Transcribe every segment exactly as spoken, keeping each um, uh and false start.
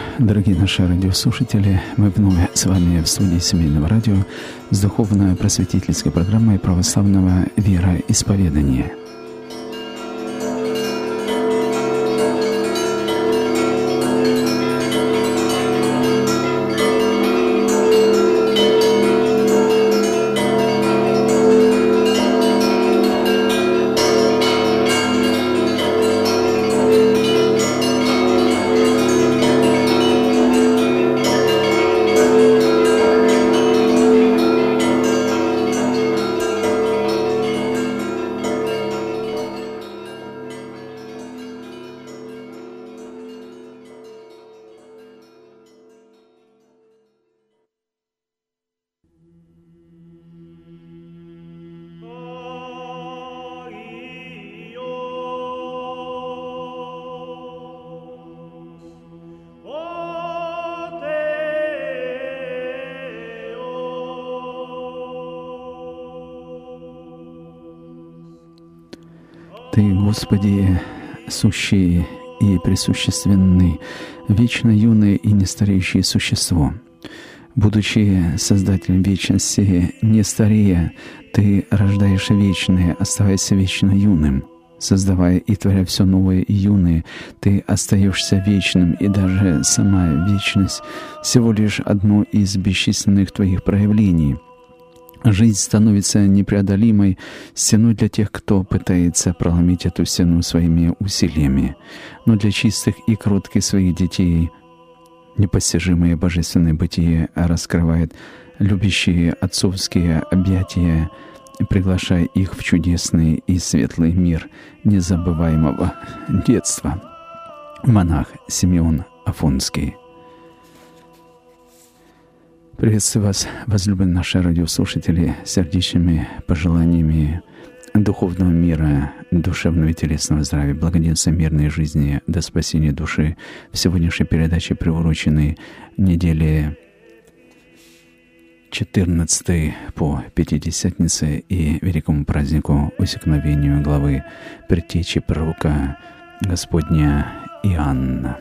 дорогие наши радиослушатели. Мы вновь с вами в студии Семейного радио с духовно-просветительской программой православного вероисповедания. Ты, Господи, сущий и пресущественный, вечно юное и нестареющее существо. Будучи Создателем вечности, не старея, Ты рождаешь вечное, оставаясь вечно юным. Создавая и творя все новое и юное, Ты остаешься вечным, и даже сама вечность — всего лишь одно из бесчисленных Твоих проявлений. Жизнь становится непреодолимой стеной для тех, кто пытается проломить эту стену своими усилиями. Но для чистых и кротких своих детей непостижимое божественное бытие раскрывает любящие отцовские объятия, приглашая их в чудесный и светлый мир незабываемого детства. Монах Симеон Афонский. Приветствую вас, возлюбленные наши радиослушатели, сердечными пожеланиями духовного мира, душевного и телесного здравия, благоденствия, мирной жизни до спасения души. В сегодняшней передаче, приуроченной неделе четырнадцатой по Пятидесятнице и великому празднику усекновению главы предтечи пророка Господня Иоанна.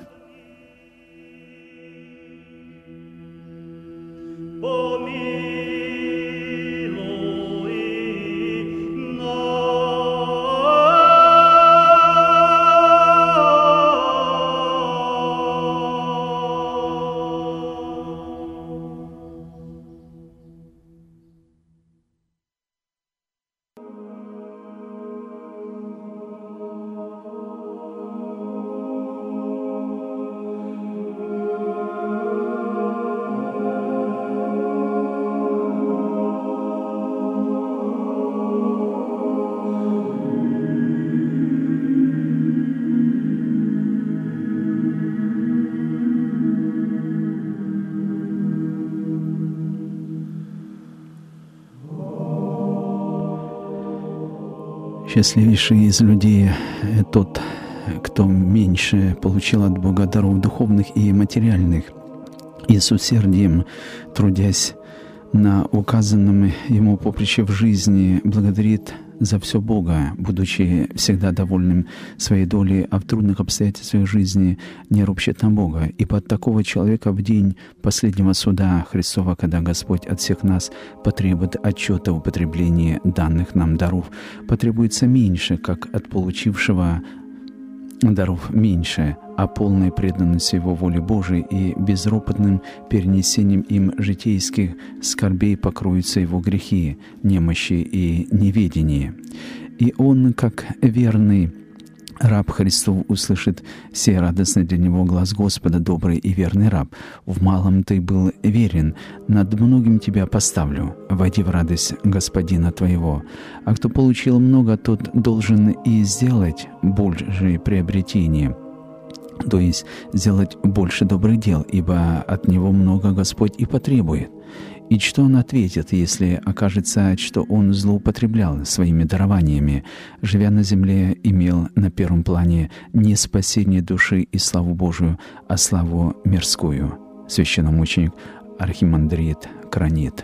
Счастливейший из людей тот, кто меньше получил от Бога даров духовных и материальных, и с усердием, трудясь на указанном ему поприще в жизни, благодарит за все Бога, будучи всегда довольным своей долей, а в трудных обстоятельствах жизни не ропщет на Бога. И под такого человека в день последнего суда Христова, когда Господь от всех нас потребует отчета в употреблении данных нам даров, потребуется меньше, как от получившего даров меньше, а полной преданностью Его воле Божией и безропотным перенесением им житейских скорбей покроются его грехи, немощи и неведение. И он, как верный раб Христов, услышит сей радостный для него глаз Господа: добрый и верный раб, в малом ты был верен, над многим тебя поставлю, войди в радость Господина твоего. А кто получил много, тот должен и сделать большее приобретение, то есть сделать больше добрых дел, ибо от него много Господь и потребует. И что он ответит, если окажется, что он злоупотреблял своими дарованиями, живя на земле, имел на первом плане не спасение души и славу Божию, а славу мирскую? Священномученик Архимандрит Кранит.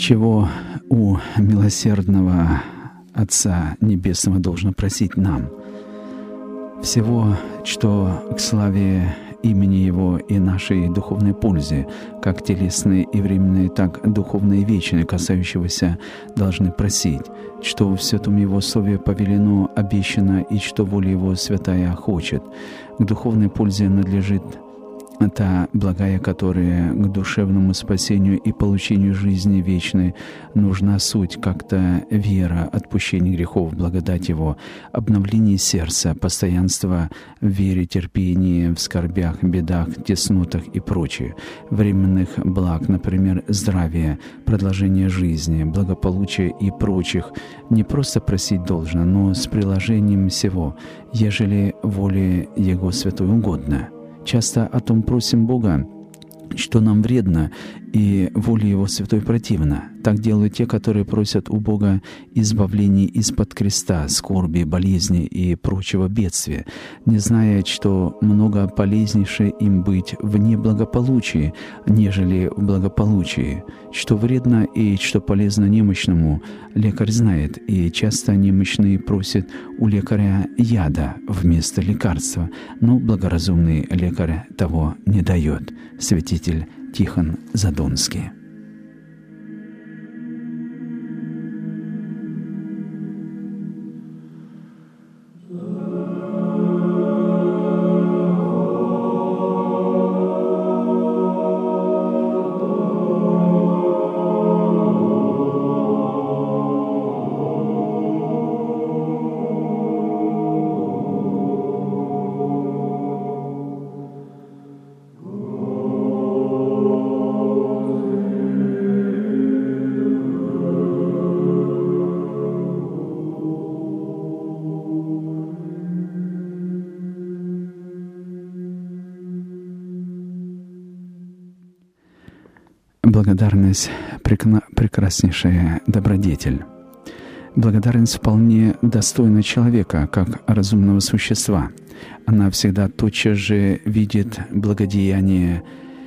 чего у милосердного Отца Небесного должно просить нам. Всего, что к славе имени Его и нашей духовной пользе, как телесной и временной, так духовной и вечной, касающегося, должны просить, что в святом Его Слове повелено, обещано, и что воля Его святая хочет. К духовной пользе надлежит та благая, которая к душевному спасению и получению жизни вечной нужна суть, как-то вера, отпущение грехов, благодать Его, обновление сердца, постоянство в вере, терпении, в скорбях, бедах, теснотах и прочее, временных благ, например, здравия, продолжение жизни, благополучия и прочих, не просто просить должно, но с приложением всего, ежели воле Его святой угодно. Часто о том просим Бога, что нам вредно, и воле Его святой противно. Так делают те, которые просят у Бога избавления из-под креста, скорби, болезни и прочего бедствия, не зная, что много полезнейше им быть в неблагополучии, нежели в благополучии. Что вредно и что полезно немощному, лекарь знает, и часто немощные просят у лекаря яда вместо лекарства, но благоразумный лекарь того не дает. Святитель Тихон Задонский. Благодарность — прекраснейшая добродетель. Благодарность вполне достойна человека, как разумного существа. Она всегда тотчас же видит благодеяние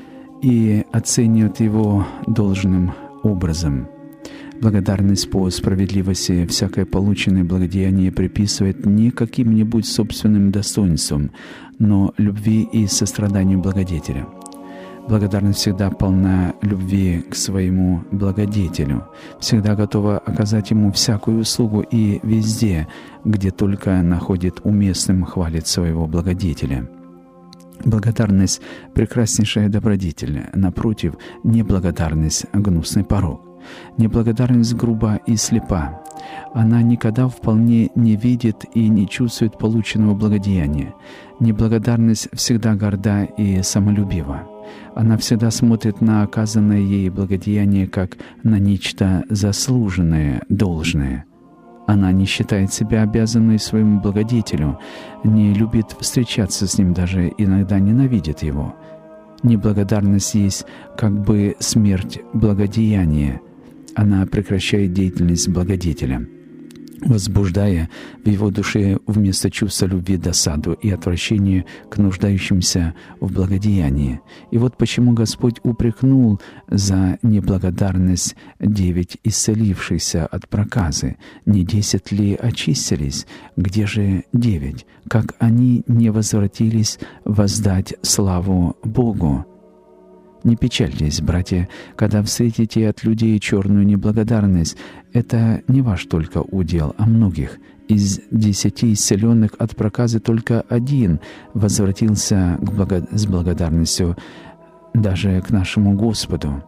и оценивает его должным образом. Благодарность по справедливости всякое полученное благодеяние приписывает не каким-нибудь собственным достоинством, но любви и состраданию благодетеля. Благодарность всегда полна любви к своему благодетелю, всегда готова оказать ему всякую услугу и везде, где только находит уместным, хвалит своего благодетеля. Благодарность — прекраснейшая добродетель, напротив, неблагодарность — гнусный порок. Неблагодарность груба и слепа. Она никогда вполне не видит и не чувствует полученного благодеяния. Неблагодарность всегда горда и самолюбива. Она всегда смотрит на оказанное ей благодеяние как на нечто заслуженное, должное. Она не считает себя обязанной своему благодетелю, не любит встречаться с ним, даже иногда ненавидит его. Неблагодарность есть как бы смерть благодеяния. Она прекращает деятельность благодетеля, возбуждая в его душе вместо чувства любви досаду и отвращение к нуждающимся в благодеянии. И вот почему Господь упрекнул за неблагодарность девять исцелившихся от проказы. Не десять ли очистились? Где же девять? Как они не возвратились воздать славу Богу? Не печальтесь, братья, когда встретите от людей черную неблагодарность. Это не ваш только удел, а многих. Из десяти исцеленных от проказы только один возвратился к благо... с благодарностью даже к нашему Господу.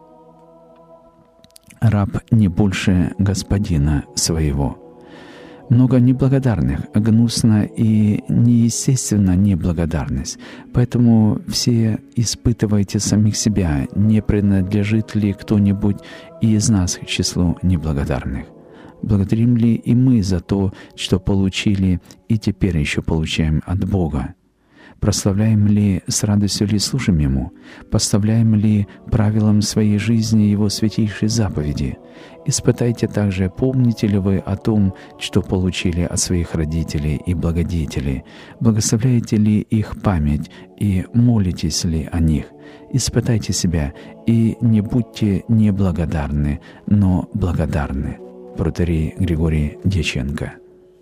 Раб не больше господина своего. Много неблагодарных, гнусно и неестественно неблагодарность. Поэтому все испытывайте самих себя, не принадлежит ли кто-нибудь из нас к числу неблагодарных. Благодарим ли и мы за то, что получили и теперь еще получаем от Бога? Прославляем ли с радостью ли служим Ему? Поставляем ли правилам своей жизни Его святейшие заповеди? Испытайте также, помните ли вы о том, что получили от своих родителей и благодетелей? Благословляете ли их память и молитесь ли о них? Испытайте себя и не будьте неблагодарны, но благодарны. Протоиерей Григорий Дьяченко.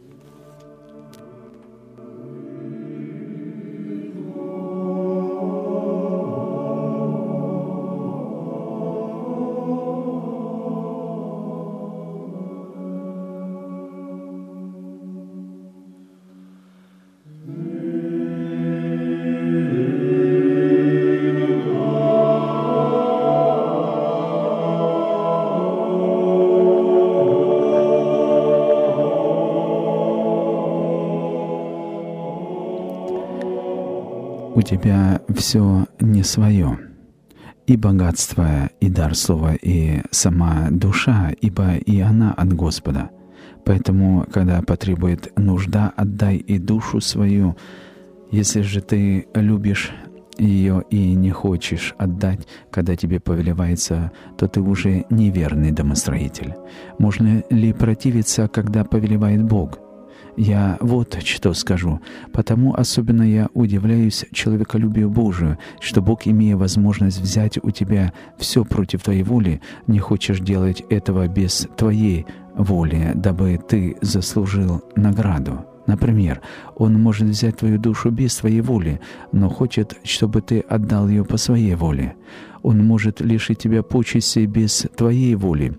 У тебя все не свое, и богатство, и дар слова, и сама душа, ибо и она от Господа. Поэтому, когда потребует нужда, отдай и душу свою. Если же ты любишь ее и не хочешь отдать, когда тебе повелевается, то ты уже неверный домостроитель. Можно ли противиться, когда повелевает Бог? Я вот что скажу. Потому особенно я удивляюсь человеколюбию Божию, что Бог, имея возможность взять у тебя все против твоей воли, не хочешь делать этого без твоей воли, дабы ты заслужил награду. Например, Он может взять твою душу без твоей воли, но хочет, чтобы ты отдал ее по своей воле. Он может лишить тебя почести без твоей воли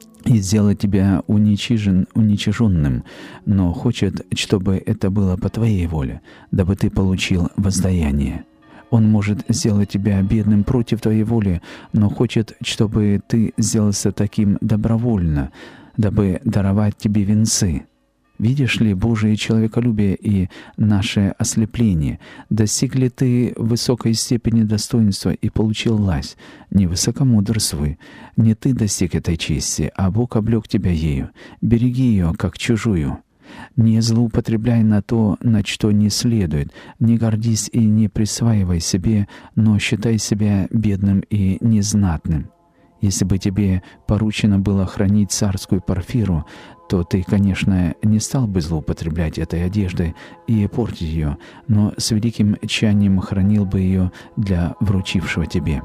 и сделать тебя уничижен, уничиженным, но хочет, чтобы это было по твоей воле, дабы ты получил воздаяние. Он может сделать тебя бедным против твоей воли, но хочет, чтобы ты сделался таким добровольно, дабы даровать тебе венцы. Видишь ли Божие человеколюбие и наше ослепление? Достиг ли ты высокой степени достоинства и получил власть? Не высокомудрствуй. Не ты достиг этой чести, а Бог облек тебя ею. Береги ее, как чужую. Не злоупотребляй на то, на что не следует. Не гордись и не присваивай себе, но считай себя бедным и незнатным. Если бы тебе поручено было хранить царскую парфиру, то ты, конечно, не стал бы злоупотреблять этой одеждой и портить ее, но с великим тщанием хранил бы ее для вручившего тебе.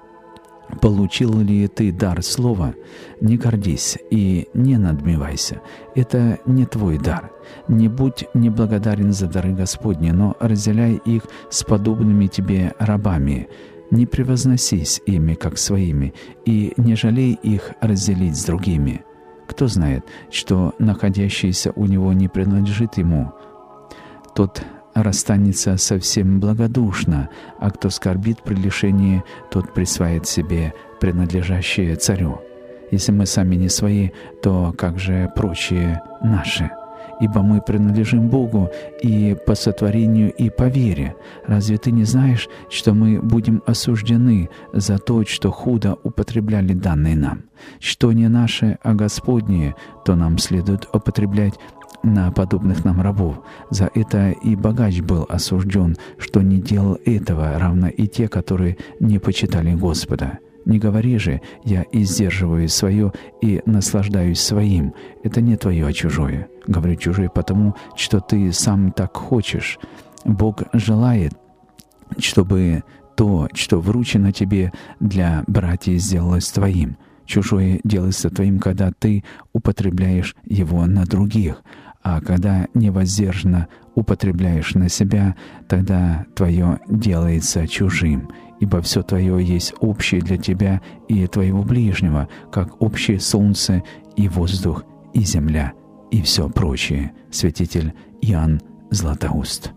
Получил ли ты дар слова? Не гордись и не надмевайся. Это не твой дар. Не будь неблагодарен за дары Господни, но разделяй их с подобными тебе рабами. Не превозносись ими, как своими, и не жалей их разделить с другими. Кто знает, что находящийся у него не принадлежит ему, тот расстанется совсем благодушно, а кто скорбит при лишении, тот присваивает себе принадлежащее царю. Если мы сами не свои, то как же прочие наши? Ибо мы принадлежим Богу и по сотворению, и по вере. Разве ты не знаешь, что мы будем осуждены за то, что худо употребляли данные нам? Что не наше, а Господнее, то нам следует употреблять на подобных нам рабов. За это и богач был осужден, что не делал этого, равно и те, которые не почитали Господа. Не говори же, я издерживаю свое и наслаждаюсь своим. Это не твое, а чужое. Говорю чужое потому, что ты сам так хочешь. Бог желает, чтобы то, что вручено тебе для братьев, сделалось твоим. Чужое делается твоим, когда ты употребляешь его на других, а когда невоздержанно употребляешь на себя, тогда твое делается чужим. Ибо все твое есть общее для тебя и твоего ближнего, как общее солнце и воздух и земля и все прочее. Святитель Иоанн Златоуст.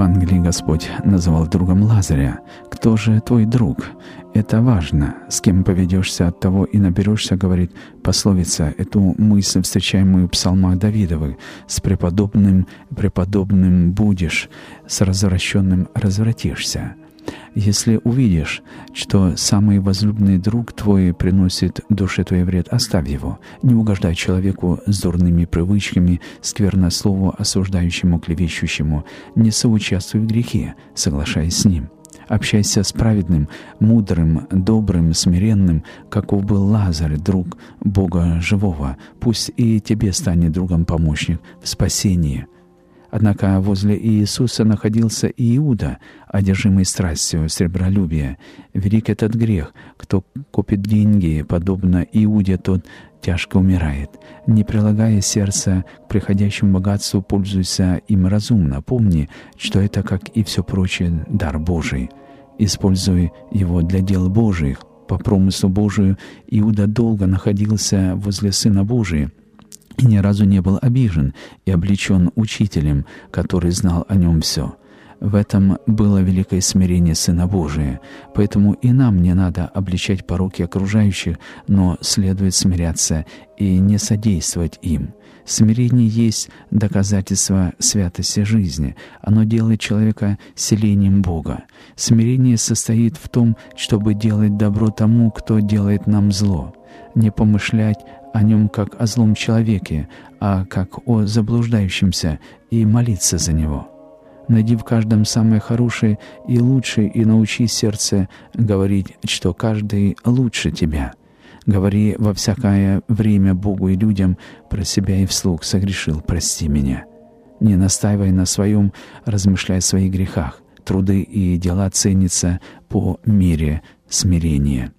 Евангелии Господь называл другом Лазаря. Кто же твой друг? Это важно. С кем поведешься, от того и наберешься, говорит пословица. Эту мысль, встречаемую в псалмах Давидовых. С преподобным преподобным будешь, с развращенным развратишься. Если увидишь, что самый возлюбленный друг твой приносит душе твоей вред, оставь его. Не угождай человеку с дурными привычками, сквернослову, осуждающему, клевещущему. Не соучаствуй в грехе, соглашаясь с ним. Общайся с праведным, мудрым, добрым, смиренным, каков был Лазарь, друг Бога живого. Пусть и тебе станет другом помощник в спасении. Однако возле Иисуса находился и Иуда, одержимый страстью сребролюбия. Велик этот грех. Кто копит деньги, подобно Иуде, тот тяжко умирает. Не прилагая сердца к приходящему богатству, пользуйся им разумно. Помни, что это, как и все прочее, дар Божий. Используй его для дел Божьих. По промыслу Божию Иуда долго находился возле Сына Божия и ни разу не был обижен и облечен учителем, который знал о нем все. В этом было великое смирение Сына Божия. Поэтому и нам не надо обличать пороки окружающих, но следует смиряться и не содействовать им. Смирение есть доказательство святости жизни. Оно делает человека селением Бога. Смирение состоит в том, чтобы делать добро тому, кто делает нам зло. Не помышлять о нем как о злом человеке, а как о заблуждающемся, и молиться за него. Найди в каждом самое хорошее и лучшее, и научи сердце говорить, что каждый лучше тебя. Говори во всякое время Богу и людям про себя и вслух: согрешил, прости меня. Не настаивай на своем, размышляй о своих грехах. Труды и дела ценятся по мере смирения,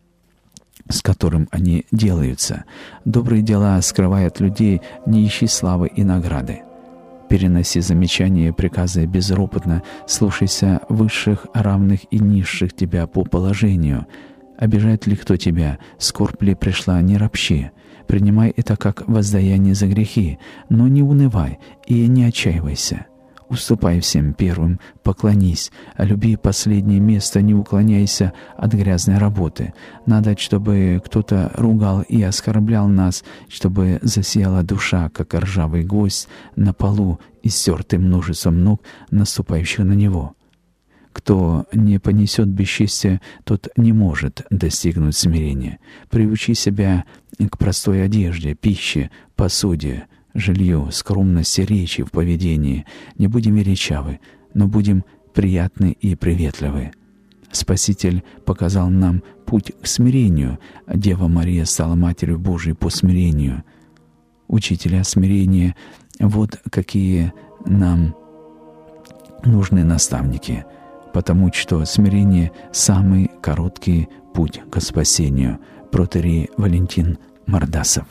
с которым они делаются. Добрые дела скрывай от людей, не ищи славы и награды. Переноси замечания и приказы безропотно, слушайся высших, равных и низших тебя по положению. Обижает ли кто тебя, скорбь ли пришла, не ропщи. Принимай это как воздаяние за грехи, но не унывай и не отчаивайся. Уступай всем первым, поклонись, а люби последнее место, не уклоняйся от грязной работы. Надо, чтобы кто-то ругал и оскорблял нас, чтобы засияла душа, как ржавый гвоздь на полу, истертый множеством ног, наступающих на него. Кто не понесет бесчестия, тот не может достигнуть смирения. Приучи себя к простой одежде, пище, посуде, жилью, скромности речи в поведении. Не будем величавы, но будем приятны и приветливы. Спаситель показал нам путь к смирению. Дева Мария стала Матерью Божией по смирению. Учителя смирения — вот какие нам нужны наставники, потому что смирение — самый короткий путь к спасению. Протоиерей Валентин Мордасов.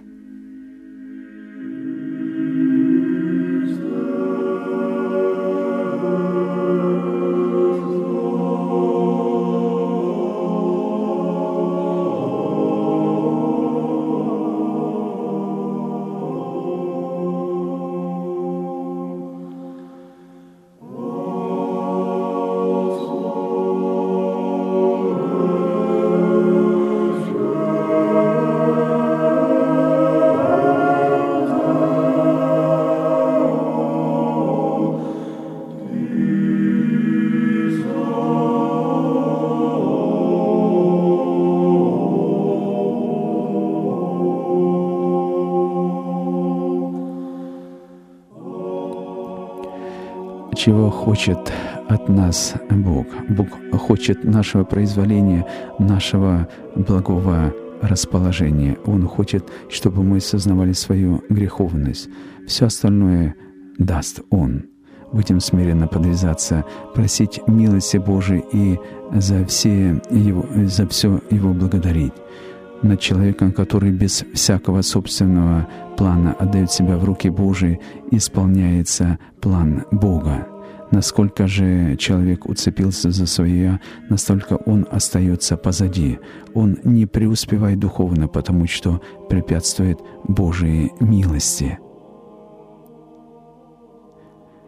Чего хочет от нас Бог? Бог хочет нашего произволения, нашего благого расположения. Он хочет, чтобы мы сознавали свою греховность. Все остальное даст Он. Будем смиренно подвязаться, просить милости Божией и за все его, за все Его благодарить. Над человеком, который без всякого собственного плана отдает себя в руки Божии, исполняется план Бога. Насколько же человек уцепился за свое, настолько он остается позади. Он не преуспевает духовно, потому что препятствует Божией милости.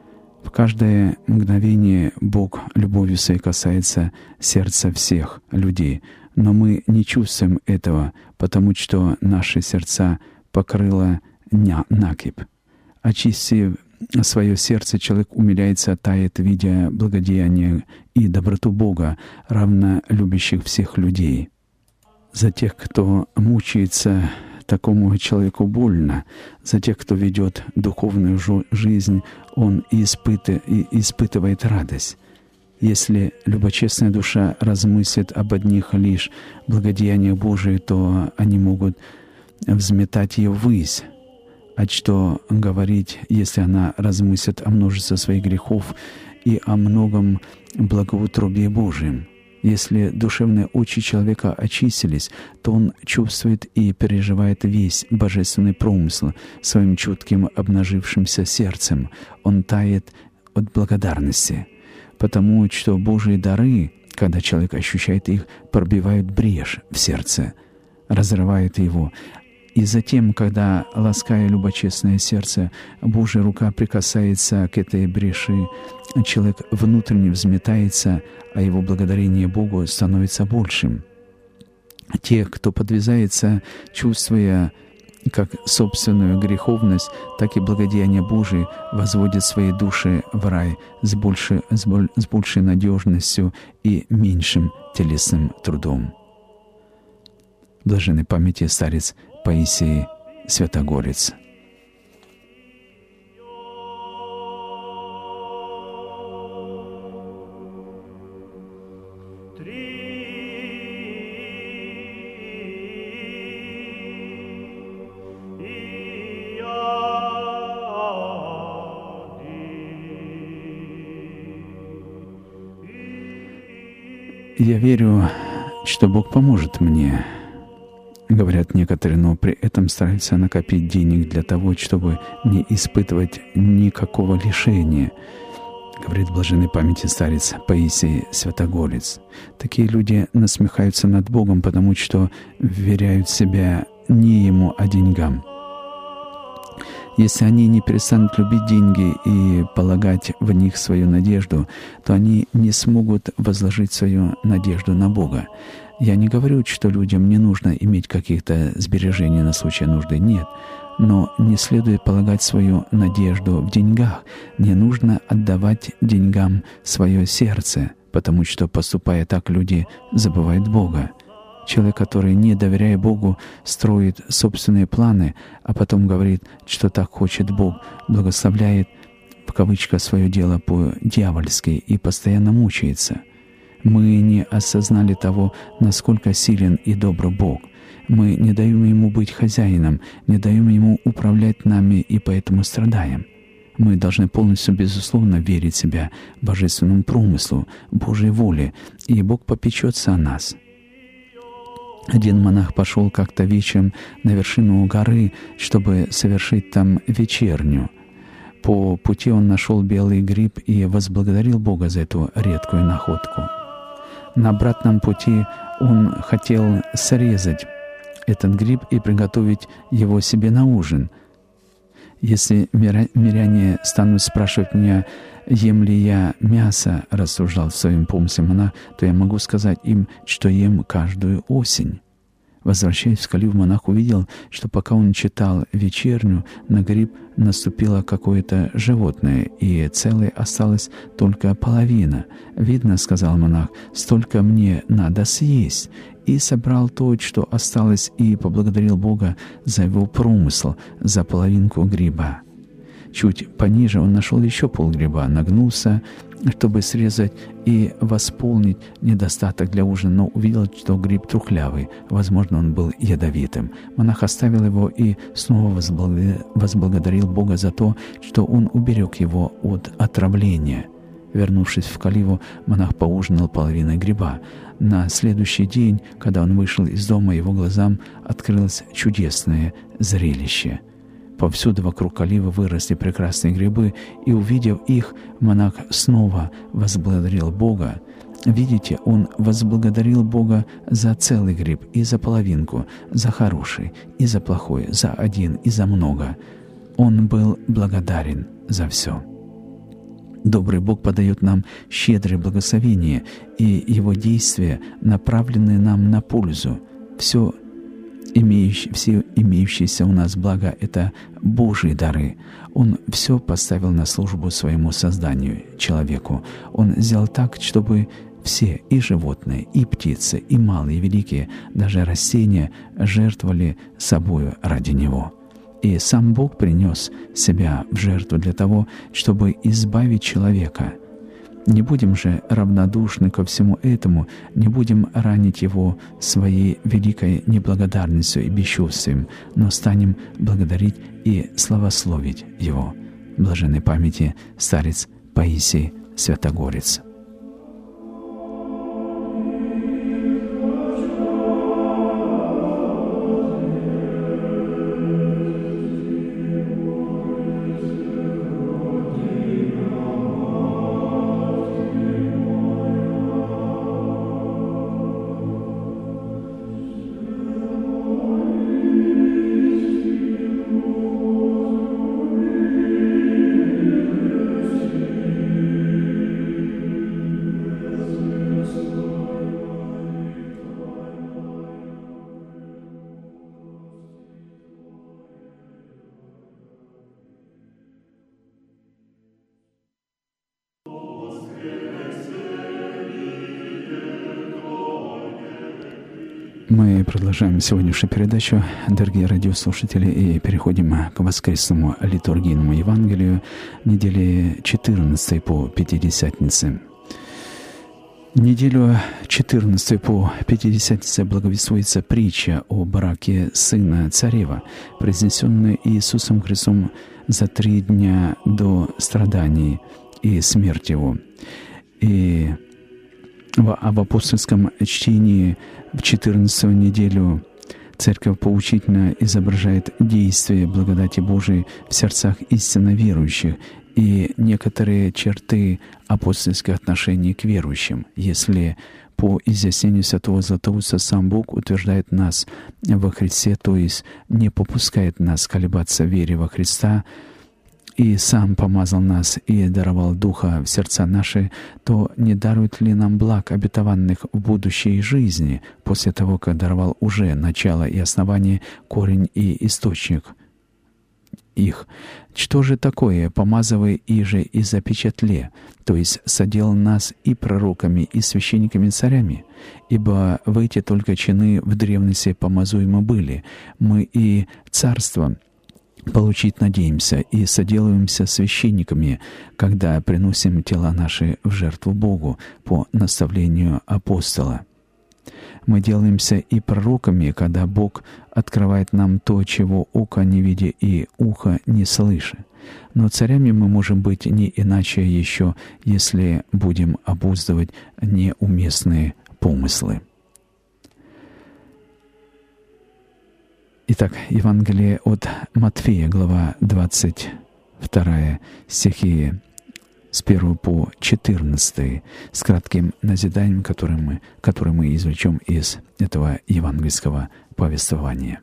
В каждое мгновение Бог любовью своей касается сердца всех людей, но мы не чувствуем этого, потому что наши сердца покрыла накипь. Очистив свое сердце, человек умиляется, тает, видя благодеяние и доброту Бога, равно любящих всех людей. За тех, кто мучается, такому человеку больно. За тех, кто ведет духовную жизнь, он испыт... и испытывает радость. Если любочестная душа размыслит об одних лишь благодеяниях Божиих, то они могут взметать ее ввысь. А что говорить, если она размыслит о множестве своих грехов и о многом благоутрубии Божьем? Если душевные очи человека очистились, то он чувствует и переживает весь божественный промысл своим чутким обнажившимся сердцем. Он тает от благодарности, потому что Божьи дары, когда человек ощущает их, пробивают брешь в сердце, разрывают его. И затем, когда, лаская любочестное сердце, Божья рука прикасается к этой бреши, человек внутренне взметается, а его благодарение Богу становится большим. Те, кто подвязается, чувствуя как собственную греховность, так и благодеяние Божие, возводят свои души в рай с, больше, с, боль, с большей надежностью и меньшим телесным трудом. Блаженной памяти старец Паисий Святогорец. Я верю, что Бог поможет мне, говорят некоторые, но при этом стараются накопить денег для того, чтобы не испытывать никакого лишения, говорит блаженной памяти старец Паисий Святогорец. Такие люди насмехаются над Богом, потому что вверяют себя не Ему, а деньгам. Если они не перестанут любить деньги и полагать в них свою надежду, то они не смогут возложить свою надежду на Бога. Я не говорю, что людям не нужно иметь каких-то сбережений на случай нужды. Нет. Но не следует полагать свою надежду в деньгах. Не нужно отдавать деньгам свое сердце, потому что, поступая так, люди забывают Бога. Человек, который, не доверяя Богу, строит собственные планы, а потом говорит, что так хочет Бог, благословляет, в кавычках, свое дело по-дьявольски и постоянно мучается. Мы не осознали того, насколько силен и добр Бог. Мы не даем Ему быть хозяином, не даем Ему управлять нами и поэтому страдаем. Мы должны полностью, безусловно, верить себя божественному промыслу, Божьей воле, и Бог попечется о нас. Один монах пошел как-то вечером на вершину горы, чтобы совершить там вечерню. По пути он нашел белый гриб и возблагодарил Бога за эту редкую находку. На обратном пути он хотел срезать этот гриб и приготовить его себе на ужин. «Если миряне станут спрашивать меня, ем ли я мясо, — рассуждал в своем помысле монах, — то я могу сказать им, что ем каждую осень». Возвращаясь в Калив, монах увидел, что пока он читал вечерню, на гриб наступило какое-то животное, и целой осталась только половина. «Видно, — сказал монах, — столько мне надо съесть». И собрал то, что осталось, и поблагодарил Бога за его промысл, за половинку гриба. Чуть пониже он нашел еще полгриба, нагнулся, чтобы срезать и восполнить недостаток для ужина, но увидел, что гриб трухлявый, возможно, он был ядовитым. Монах оставил его и снова возблагодарил Бога за то, что он уберег его от отравления. Вернувшись в Каливу, монах поужинал половиной гриба. На следующий день, когда он вышел из дома, его глазам открылось чудесное зрелище. Повсюду вокруг Каливы выросли прекрасные грибы, и, увидев их, монах снова возблагодарил Бога. Видите, он возблагодарил Бога за целый гриб и за половинку, за хороший и за плохой, за один и за много. Он был благодарен за все. Добрый Бог подает нам щедрое благословение, и Его действия направлены нам на пользу. Все имеющие, все имеющиеся у нас блага — это Божьи дары. Он все поставил на службу своему созданию, человеку. Он сделал так, чтобы все, и животные, и птицы, и малые, и великие, даже растения, жертвовали собою ради Него. И сам Бог принес себя в жертву для того, чтобы избавить человека. Не будем же равнодушны ко всему этому, не будем ранить Его своей великой неблагодарностью и бесчувствием, но станем благодарить и славословить Его. Блаженной памяти старец Паисий Святогорец. Мы продолжаем сегодняшнюю передачу, дорогие радиослушатели, и переходим к воскресному литургийному Евангелию недели четырнадцатой по Пятидесятнице. Неделю четырнадцатую по Пятидесятнице благовествуется притча о браке сына царева, произнесенная Иисусом Христом за три дня до страданий и смерти Его. И в, а в апостольском чтении в четырнадцатую неделю Церковь поучительно изображает действие благодати Божией в сердцах истинно верующих и некоторые черты апостольских отношений к верующим. Если по изъяснению святого Златоуста сам Бог утверждает нас во Христе, то есть не попускает нас колебаться в вере во Христа, и сам помазал нас и даровал Духа в сердца наши, то не дарует ли нам благ, обетованных в будущей жизни, после того, как даровал уже начало и основание, корень и источник их? Что же такое «помазывай иже и запечатле», то есть соделал нас и пророками, и священниками, и царями? Ибо в эти только чины в древности помазуемы были. Мы и царство получить надеемся и соделываемся священниками, когда приносим тела наши в жертву Богу по наставлению апостола. Мы делаемся и пророками, когда Бог открывает нам то, чего око не видя и ухо не слыша. Но царями мы можем быть не иначе еще, если будем обуздывать неуместные помыслы. Итак, Евангелие от Матфея, глава двадцать два, стихи с первого по четырнадцатый, с кратким назиданием, которое мы, которое мы извлечем из этого евангельского повествования.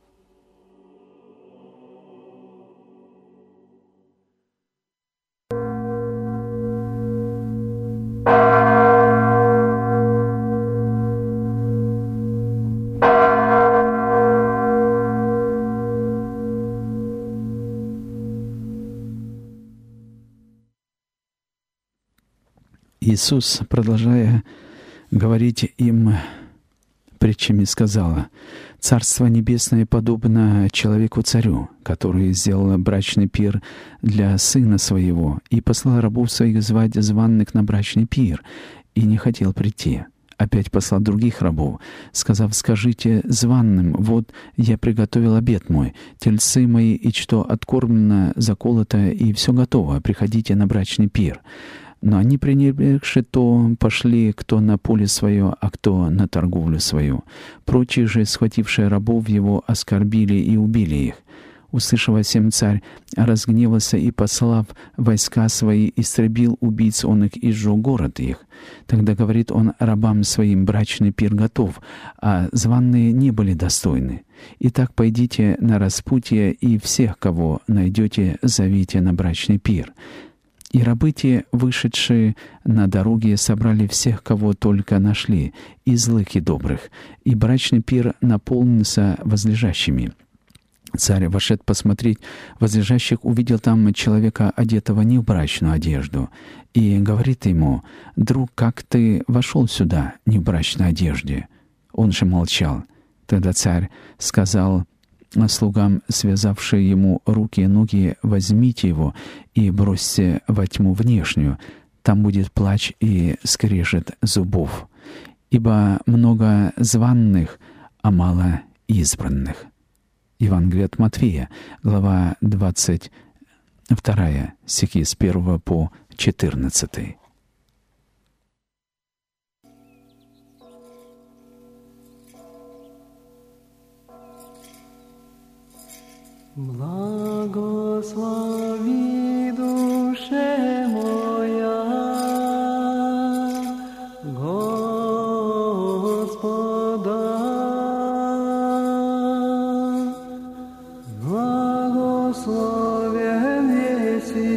Иисус, продолжая говорить им притчами, сказала: «Царство Небесное подобно человеку-царю, который сделал брачный пир для сына своего и послал рабов своих звать званных на брачный пир, и не хотел прийти. Опять послал других рабов, сказав: скажите званным: вот я приготовил обед мой, тельцы мои, и что откормлено, заколото, и все готово, приходите на брачный пир». Но они, пренебрегши то, пошли кто на поле свое, а кто на торговлю свою. Прочие же, схватившие рабов его, оскорбили и убили их. Услышав о сем, царь разгневался и, послав войска свои, истребил убийц он их и сжег город их. Тогда говорит он рабам своим: брачный пир готов, а званые не были достойны. Итак, пойдите на распутье, и всех, кого найдете, зовите на брачный пир. И рабы те, вышедшие на дороге, собрали всех, кого только нашли, и злых, и добрых, и брачный пир наполнился возлежащими. Царь, вошед посмотреть возлежащих, увидел там человека, одетого не в брачную одежду, и говорит ему: «Друг, как ты вошел сюда не в брачной одежде?» Он же молчал. Тогда царь сказал слугам, связавшие ему руки и ноги: «Возьмите его и бросьте во тьму внешнюю, там будет плач и скрежет зубов, ибо много званных, а мало избранных». Евангелие от Матфея, глава двадцать два, стихи с первого по четырнадцатый. Благослови, душе моя, Господа, благословен еси,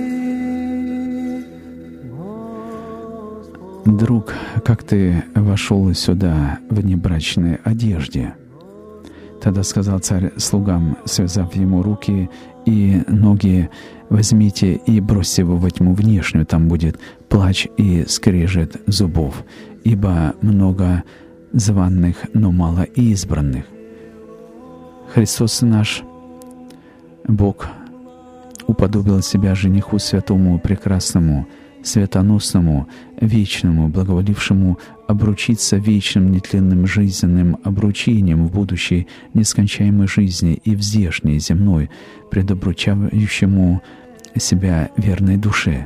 Господь. «Друг, как ты вошел сюда в небрачной одежде?» Тогда сказал царь слугам, связав ему руки и ноги: «Возьмите и бросьте его во тьму внешнюю, там будет плач и скрежет зубов, ибо много званых, но мало избранных». Христос наш, Бог, уподобил себя жениху святому, прекрасному, светоносному, вечному, благоволившему обручиться вечным нетленным жизненным обручением в будущей нескончаемой жизни и в здешней земной, предобручающему себя верной душе.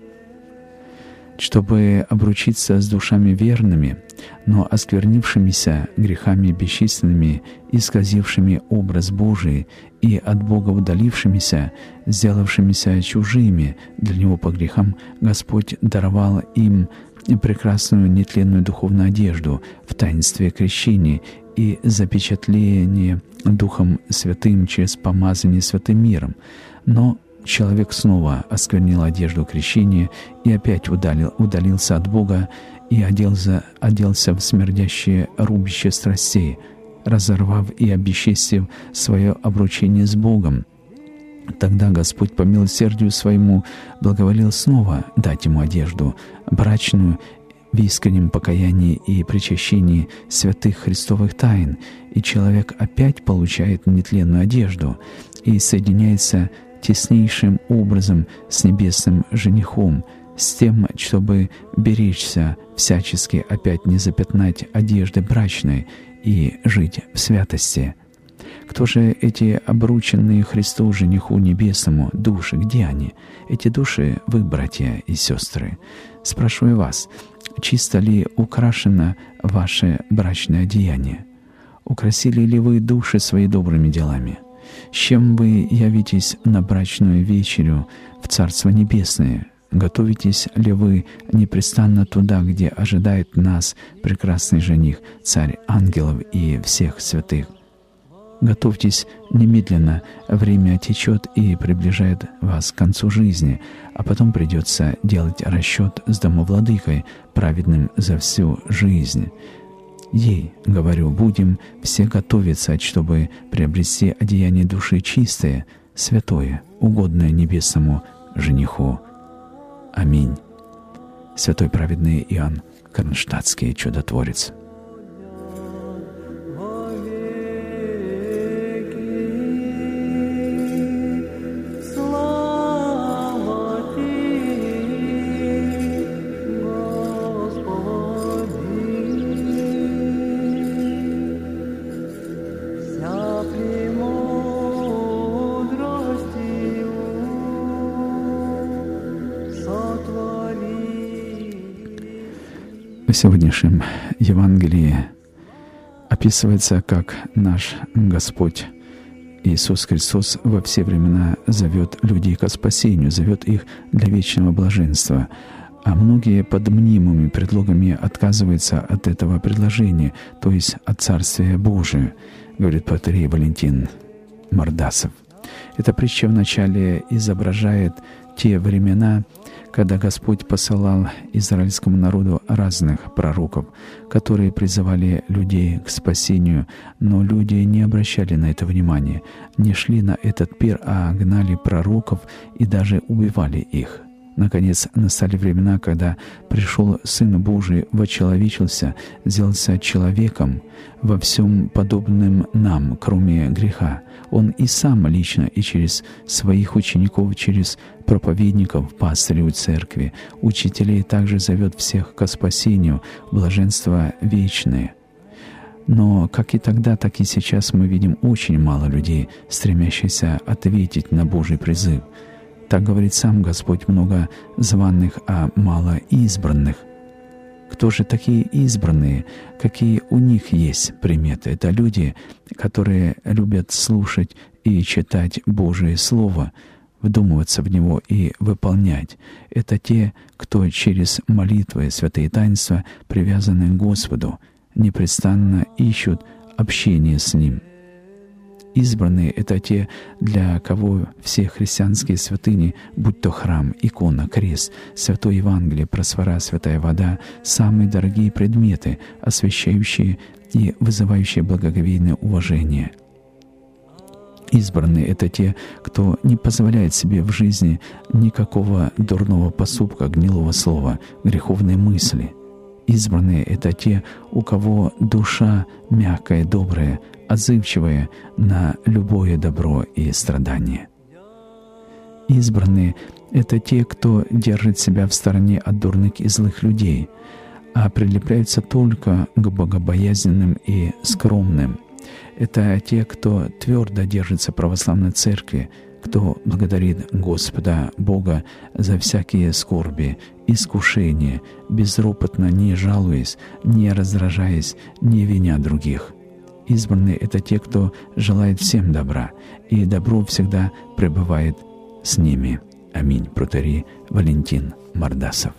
Чтобы обручиться с душами верными, но осквернившимися грехами бесчисленными, исказившими образ Божий и от Бога удалившимися, сделавшимися чужими для Него по грехам, Господь даровал им прекрасную нетленную духовную одежду в таинстве крещения и запечатление Духом Святым через помазание святым миром. Но человек снова осквернил одежду крещения и опять удалил, удалился от Бога и оделся, оделся в смердящее рубище страстей, разорвав и обесчестив свое обручение с Богом. Тогда Господь по милосердию Своему благоволил снова дать ему одежду брачную в искреннем покаянии и причащении святых христовых тайн, и человек опять получает нетленную одежду и соединяется теснейшим образом с небесным женихом, с тем, чтобы беречься всячески опять не запятнать одежды брачной и жить в святости. Кто же эти обрученные Христу жениху небесному души? Где они? Эти души — вы, братья и сестры. Спрашиваю вас, чисто ли украшено ваше брачное одеяние? Украсили ли вы души свои добрыми делами? С чем вы явитесь на брачную вечерю в Царство Небесное? Готовитесь ли вы непрестанно туда, где ожидает нас прекрасный жених, Царь ангелов и всех святых? Готовьтесь немедленно, время течет и приближает вас к концу жизни, а потом придется делать расчет с домовладыкой, праведным за всю жизнь. Ей, говорю, будем все готовиться, чтобы приобрести одеяние души чистое, святое, угодное небесному жениху. Аминь. Святой праведный Иоанн Кронштадтский, чудотворец. В сегодняшнем Евангелии описывается, как наш Господь Иисус Христос во все времена зовет людей ко спасению, зовет их для вечного блаженства. А многие под мнимыми предлогами отказываются от этого предложения, то есть от Царствия Божия, говорит протоиерей Валентин Мордасов. Эта притча вначале изображает те времена, когда Господь посылал израильскому народу разных пророков, которые призывали людей к спасению, но люди не обращали на это внимания, не шли на этот пир, а гнали пророков и даже убивали их. Наконец, настали времена, когда пришел Сын Божий, вочеловечился, сделался человеком, во всем подобным нам, кроме греха. Он и сам лично, и через своих учеников, через проповедников, пастырей церкви, учителей также зовет всех ко спасению, блаженство вечное. Но как и тогда, так и сейчас мы видим очень мало людей, стремящихся ответить на Божий призыв. Так говорит сам Господь: много званых, а мало избранных. Кто же такие избранные? Какие у них есть приметы? Это люди, которые любят слушать и читать Божие Слово, вдумываться в него и выполнять. Это те, кто через молитвы, святые таинства привязаны к Господу, непрестанно ищут общение с Ним. Избранные — это те, для кого все христианские святыни, будь то храм, икона, крест, святое Евангелие, просфора, святая вода, самые дорогие предметы, освящающие и вызывающие благоговейное уважение. Избранные — это те, кто не позволяет себе в жизни никакого дурного поступка, гнилого слова, греховной мысли. Избранные — это те, у кого душа мягкая, добрая, отзывчивая на любое добро и страдание. Избранные — это те, кто держит себя в стороне от дурных и злых людей, а прилепляются только к богобоязненным и скромным. Это те, кто твердо держится православной церкви, кто благодарит Господа Бога за всякие скорби, искушения, безропотно не жалуясь, не раздражаясь, не виня других. Избранные — это те, кто желает всем добра, и добро всегда пребывает с ними. Аминь. Протоиерей Валентин Мордасов.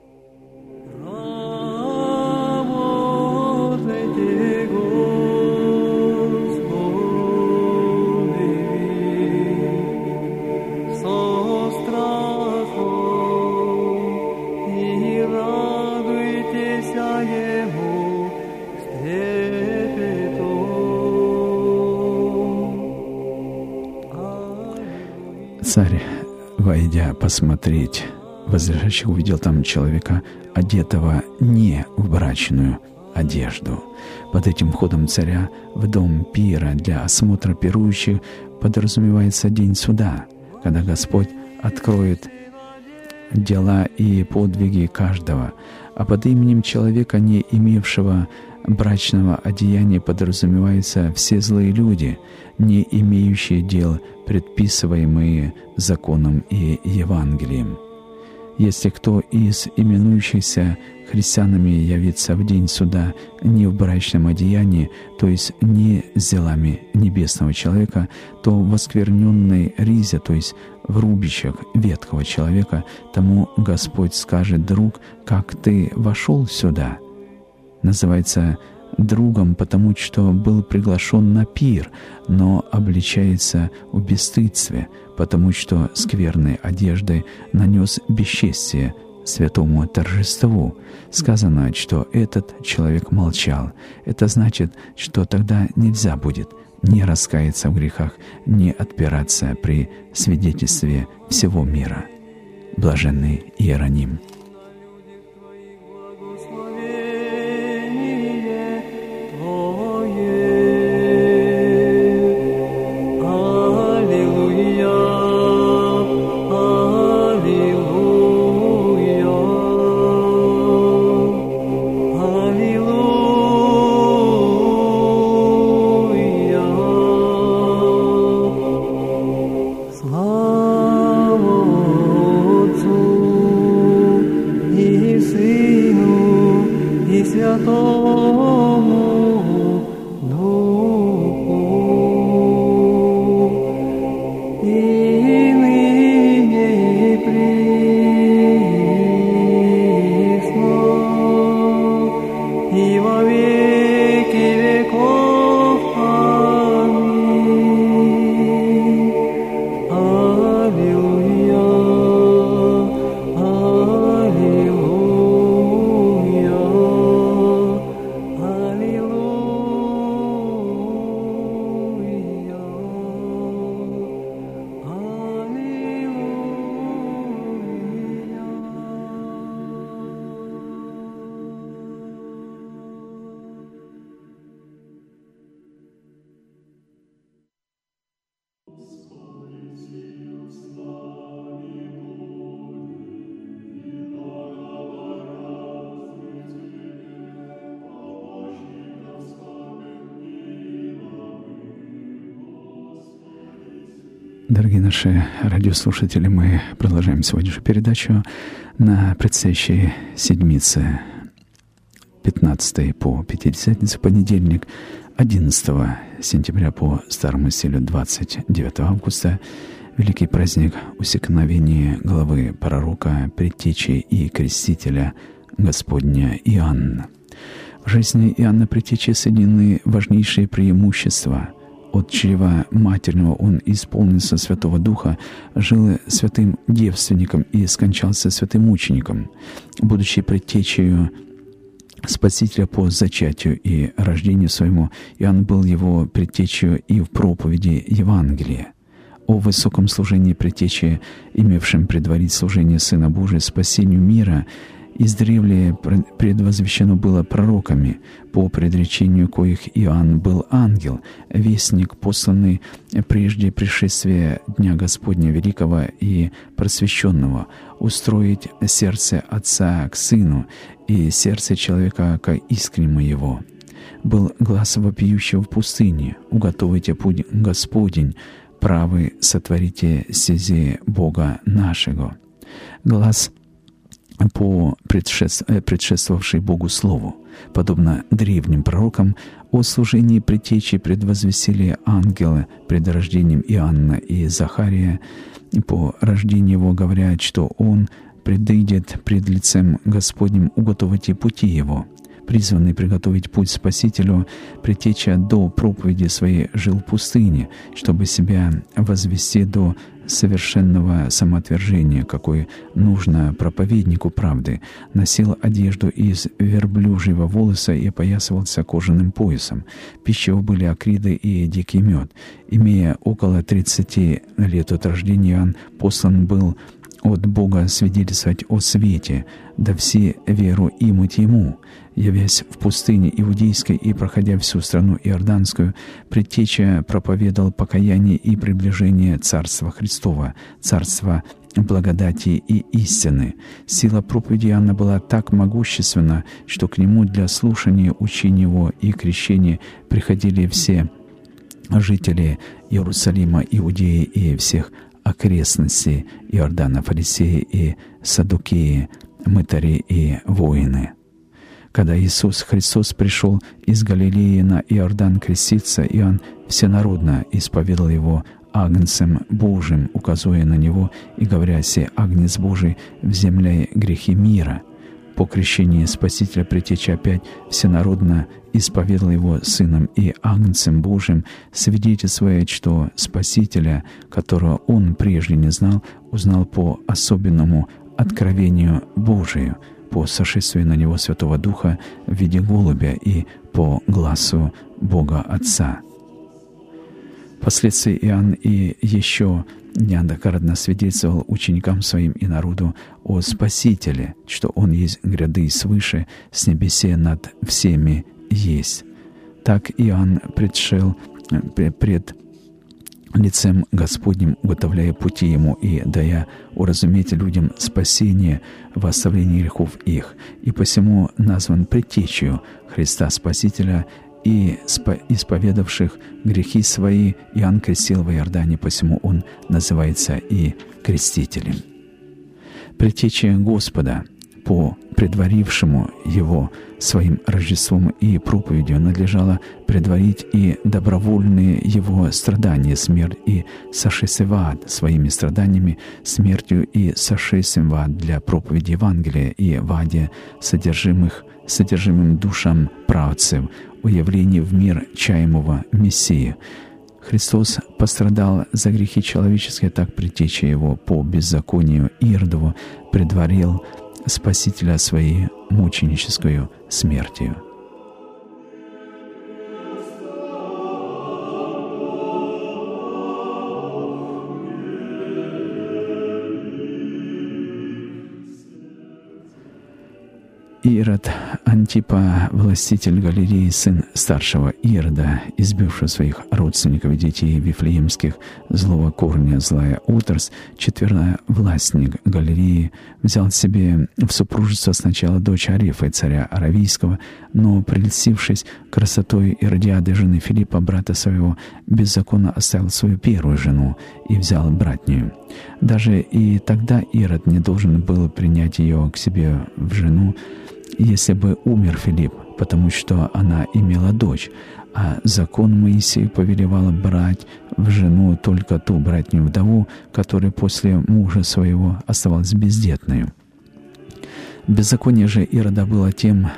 Царь, войдя посмотреть, возлежащих, увидел там человека, одетого не в брачную одежду. Под этим входом царя в дом пира для осмотра пирующих подразумевается день суда, когда Господь откроет дела и подвиги каждого, а под именем человека, не имевшего брачного одеяния, подразумеваются все злые люди, не имеющие дел, предписываемые законом и Евангелием. Если кто из именующихся христианами явится в день суда не в брачном одеянии, то есть не с делами небесного человека, то в оскверненной ризе, то есть в рубищах ветхого человека, тому Господь скажет: «Друг, как ты вошел сюда?» Называется другом, потому что был приглашен на пир, но обличается в бесстыдстве, потому что скверной одеждой нанес бесчестие святому торжеству. Сказано, что этот человек молчал. Это значит, что тогда нельзя будет не раскаяться в грехах, не отпираться при свидетельстве всего мира. Блаженный Иероним. Аллилуйя. Дорогие наши радиослушатели, мы продолжаем сегодняшнюю передачу на предстоящей седмице, пятнадцатой по Пятидесятницу, понедельник, одиннадцатого сентября по старому стилю, двадцать девятого августа, великий праздник усекновения главы пророка, предтечи и крестителя Господня Иоанна. В жизни Иоанна Предтечи соединены важнейшие преимущества. От чрева матерного он исполнился Святого Духа, жил святым девственником и скончался святым мучеником. Будучи предтечею Спасителя по зачатию и рождению своему, Иоанн был его предтечею и в проповеди Евангелия. О высоком служении предтечи, имевшем предварить служение Сына Божия спасению мира, издревле предвозвещено было пророками, по предречению коих Иоанн был ангел, вестник, посланный прежде пришествия Дня Господня Великого и Просвещенного, устроить сердце Отца к Сыну и сердце человека к искреннему Его. Был глас вопиющего в пустыне: «Уготовите путь Господень, правы сотворите стези Бога нашего». Глас по предшествовавшей Богу Слову. Подобно древним пророкам, о служении предтечи предвозвестили ангелы пред рождением Иоанна и Захария. По рождению его говорят, что он предыдет пред лицем Господним уготовите пути его. Призванный приготовить путь Спасителю, предтеча до проповеди своей жил в пустыне, чтобы себя возвести до совершенного самоотвержения, какое нужно проповеднику правды, носил одежду из верблюжьего волоса и опоясывался кожаным поясом. Пищей его были акриды и дикий мед. Имея около тридцати лет от рождения, Иоанн послан был от Бога свидетельствовать о свете, да все веру имуть Ему. Явясь в пустыне Иудейской и проходя всю страну Иорданскую, предтеча проповедовал покаяние и приближение Царства Христова, Царства благодати и истины. Сила проповеди Иоанна была так могущественна, что к нему для слушания учения его и крещения приходили все жители Иерусалима, Иудеи и всех окрестностей Иордана, фарисеи и саддукеи, мытари и воины. Когда Иисус Христос пришел из Галилеи на Иордан креститься, Иоанн всенародно исповедал его Агнцем Божиим, указуя на него и говоря: «Се Агнец Божий, вземляй грехи мира». По крещении Спасителя предтеча опять всенародно исповедал его Сыном и Агнцем Божиим, свидетельствуя, что Спасителя, которого он прежде не знал, узнал по особенному откровению Божию, по сошествию на него Святого Духа в виде голубя и по гласу Бога Отца. Впоследствии Иоанн и еще неоднократно свидетельствовал ученикам своим и народу о Спасителе, что Он есть гряды свыше, с небесе над всеми есть. Так Иоанн предшел пред лицем Господним, уготовляя пути Ему и дая уразуметь людям спасение в оставлении грехов их, и посему назван предтечью Христа Спасителя, и исповедавших грехи свои Иоанн крестил в Иордане, посему он называется и крестителем. Предтеча Господа, по предварившему его своим Рождеством и проповедью, надлежало предварить и добровольные его страдания, смерть и сошествие в ад своими страданиями, смертью и сошествием в ад для проповеди Евангелия и в аде содержимых, содержимым душам правцев, о явлении в мир чаемого Мессии. Христос пострадал за грехи человеческие, так предтеча его по беззаконию Иродову предварил Спасителя своей мученическою смертью. Ирод Антипа, властитель Галилеи, сын старшего Ирода, избивший своих родственников и детей вифлеемских, злого корня, злая утрас, четверновластник Галилеи, взял себе в супружество сначала дочь Арефы, царя Аравийского, но, прельстившись красотой Иродиады, жены Филиппа, брата своего, беззаконно оставил свою первую жену и взял братнюю. Даже и тогда Ирод не должен был принять ее к себе в жену, если бы умер Филипп, потому что она имела дочь, а закон Моисею повелевал брать в жену только ту братнюю вдову, которая после мужа своего оставалась бездетною. Беззаконие же Ирода было тем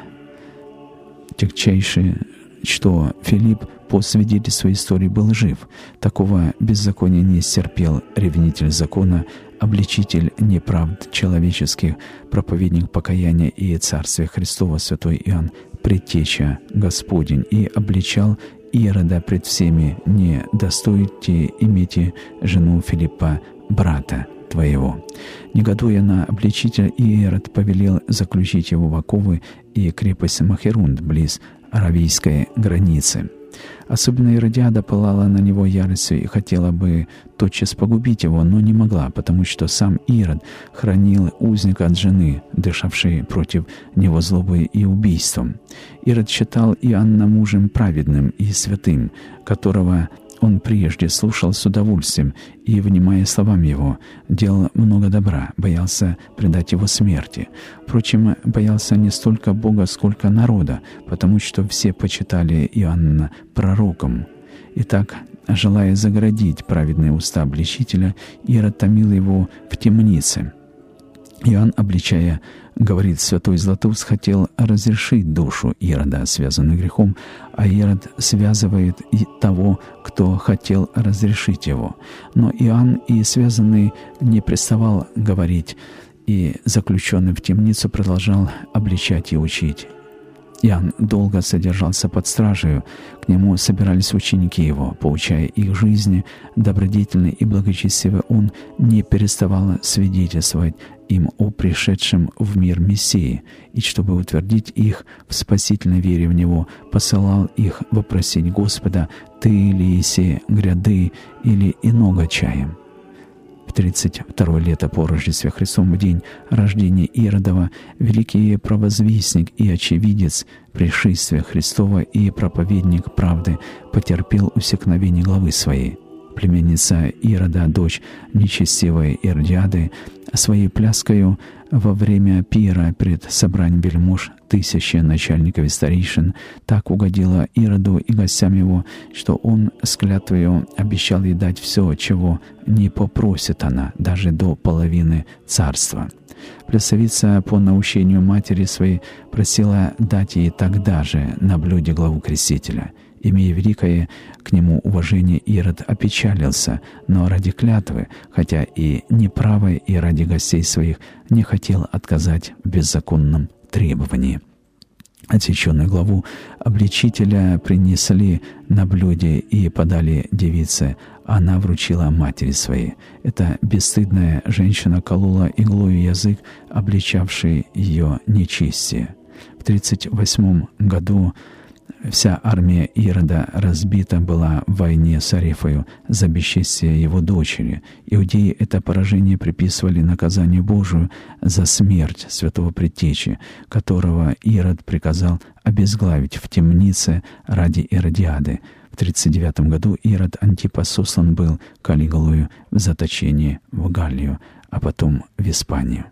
тягчайшее, что Филипп по свидетельству истории был жив. Такого беззакония не стерпел ревнитель закона, обличитель неправд человеческих, проповедник покаяния и Царствия Христова, святой Иоанн, предтеча Господень, и обличал Ирода пред всеми: «Не достойте имейте жену Филиппа, брата твоего». Негодуя на обличителя, Ирод повелел заключить его в оковы и крепость Махерунд близ аравийской границы. Особенно Иродиада пылала на него яростью и хотела бы тотчас погубить его, но не могла, потому что сам Ирод хранил узника от жены, дышавшей против него злобой и убийством. Ирод считал Иоанна мужем праведным и святым, которого он прежде слушал с удовольствием и, внимая словам его, делал много добра, боялся предать его смерти. Впрочем, боялся не столько Бога, сколько народа, потому что все почитали Иоанна пророком. Итак, желая заградить праведные уста обличителя, Ирод томил его в темнице. Иоанн, обличая, говорит, святой Златоуст хотел разрешить душу Ирода, связанную грехом, а Ирод связывает и того, кто хотел разрешить его. Но Иоанн и связанный не приставал говорить, и заключенный в темницу продолжал обличать и учить. Иоанн долго содержался под стражей, к нему собирались ученики его, поучая их жизни, добродетельный и благочестивый он не переставал свидетельствовать им о пришедшем в мир Мессии, и чтобы утвердить их в спасительной вере в Него, посылал их вопросить Господа: «Ты ли еси гряды, или иного чаем?» В тридцать второе лето по Рождестве Христовом, в день рождения Иродова, великий провозвестник и очевидец пришествия Христова и проповедник правды потерпел усекновение главы своей. Племянница Ирода, дочь нечестивой Иродиады, своей пляскою во время пира пред собранием вельмож, тысячи начальников и старейшин, так угодила Ироду и гостям его, что он с клятвою обещал ей дать все, чего не попросит она, даже до половины царства. Плясовица по наущению матери своей просила дать ей тогда же на блюде главу крестителя. Имея великое к нему уважение, Ирод опечалился, но ради клятвы, хотя и неправой, и ради гостей своих, не хотел отказать в беззаконном требовании. Отсеченную главу обличителя принесли на блюде и подали девице. Она вручила матери своей. Эта бесстыдная женщина колола иглою язык, обличавший ее нечестие. В тридцать восьмом году вся армия Ирода разбита была в войне с Арефою за бесчестие его дочери. Иудеи это поражение приписывали наказанию Божию за смерть святого предтечи, которого Ирод приказал обезглавить в темнице ради Иродиады. В тридцать девятом году Ирод Антипа сослан был Калигулою в заточение в Галлию, а потом в Испанию.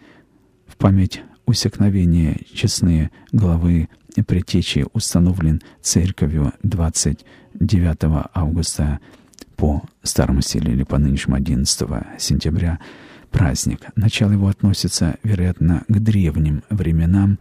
В память усекновения честные главы предтечи установлен церковью двадцать девятого августа по старому стилю или по нынешнему одиннадцатого сентября праздник. Начало его относится, вероятно, к древним временам,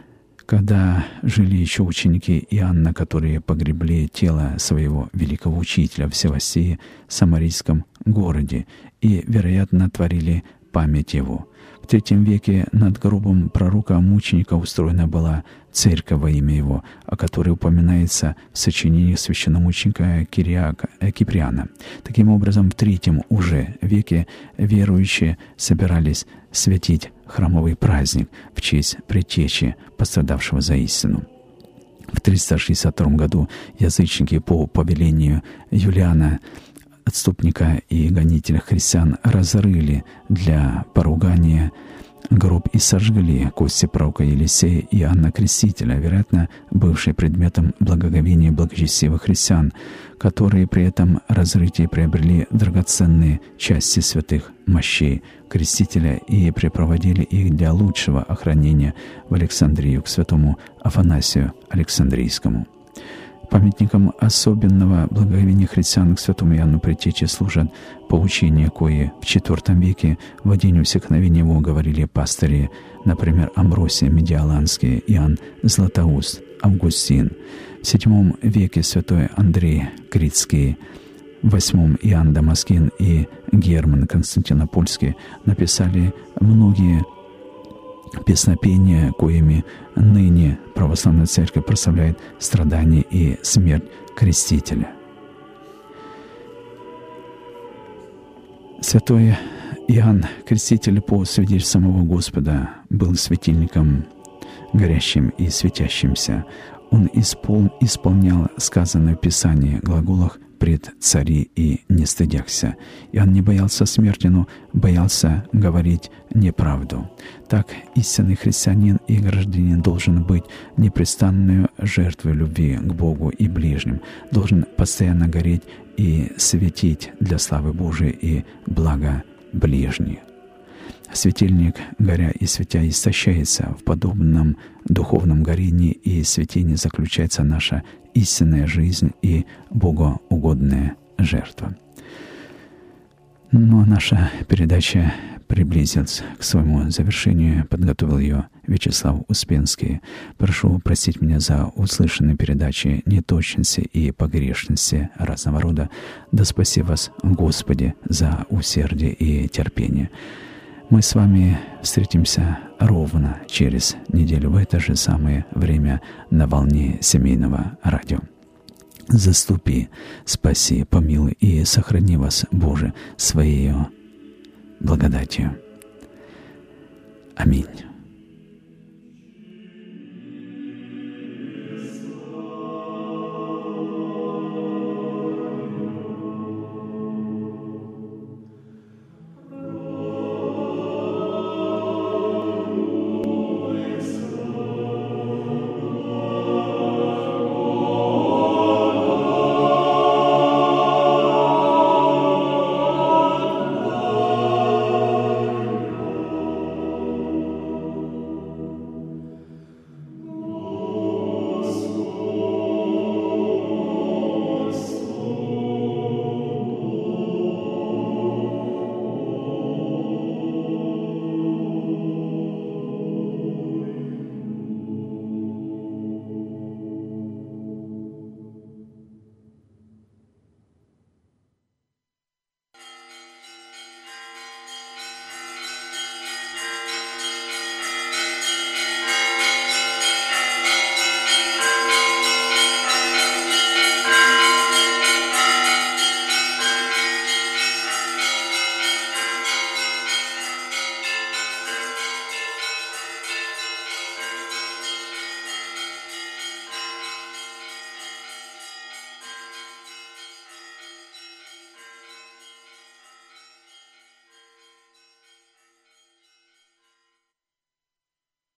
когда жили еще ученики Иоанна, которые погребли тело своего великого учителя в Севастии, самарийском городе, и, вероятно, творили память его. В третьем веке над гробом пророка-мученика устроена была церковь во имя его, о которой упоминается в сочинении священномученика Кириака, э, Киприана. Таким образом, в третьем уже веке верующие собирались святить храмовый праздник в честь предтечи, пострадавшего за истину. В триста шестьдесят втором году язычники по повелению Юлиана, отступника и гонителя христиан, разрыли для поругания гроб и сожгли кости пророка Елисея и Иоанна Крестителя, вероятно, бывшие предметом благоговения благочестивых христиан, которые при этом разрытии приобрели драгоценные части святых мощей Крестителя и припроводили их для лучшего охранения в Александрию к святому Афанасию Александрийскому. Памятником особенного благоговения христиан к святому Иоанну Предтече служат поучения, кои в четвёртом веке в день усекновения его говорили пастыри, например, Амвросий Медиаланский, Иоанн Златоуст, Августин. В седьмом веке святой Андрей Критский, в восьмом Иоанн Дамаскин и Герман Константинопольский написали многие песнопения, коими ныне православная церковь прославляет страдания и смерть Крестителя. Святой Иоанн Креститель, по свидетельству самого Господа, был светильником горящим и светящимся. Он испол... исполнял сказанное в Писании глаголах «пред цари и не стыдяхся». И он не боялся смерти, но боялся говорить неправду. Так истинный христианин и гражданин должен быть непрестанной жертвой любви к Богу и ближним, должен постоянно гореть и светить для славы Божией и блага ближних. Светильник, горя и светя, истощается. В подобном духовном горении и светении заключается наша истинная жизнь и богоугодная жертва. Ну а наша передача приблизилась к своему завершению. Подготовил ее Вячеслав Успенский. Прошу простить меня за услышанные передачи, неточности и погрешности разного рода. Да спаси вас, Господи, за усердие и терпение. Мы с вами встретимся ровно через неделю в это же самое время на волне семейного радио. Заступи, спаси, помилуй и сохрани вас, Боже, Своею благодатью. Аминь.